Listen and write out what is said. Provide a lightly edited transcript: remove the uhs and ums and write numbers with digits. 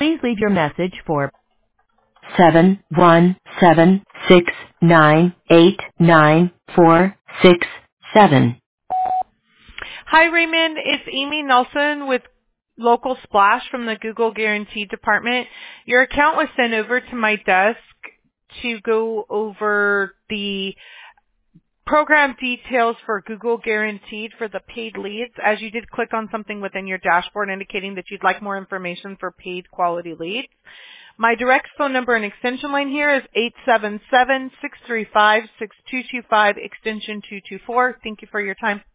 Please leave your message for 71769894667. Hi, Raymond. It's Amy Nelson with Local Splash from the Google Guarantee Department. Your account was sent over to my desk to go over the program details for Google Guaranteed for the paid leads, as you did click on something within your dashboard indicating that you'd like more information for paid quality leads. My direct phone number and extension line here is 877-635-6225, extension 224. Thank you for your time.